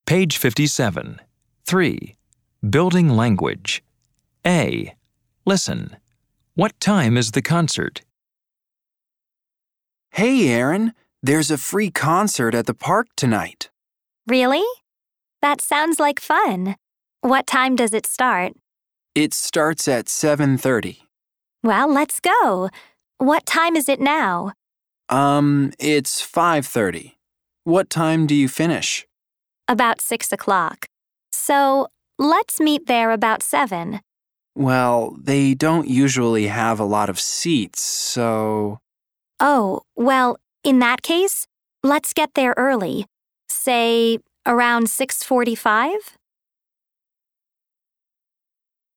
Page 57. 3. Building language. A. Listen. What time is the concert? Hey, Aaron, there's a free concert at the park tonight. Really? That sounds like fun. What time does it start? It starts at 7:30. Well, let's go. What time is it now? It's 5:30. What time do you finish? About 6 o'clock. So, let's meet there about 7. Well, they don't usually have a lot of seats, so... Oh, well, in that case, let's get there early. Say, around 6:45?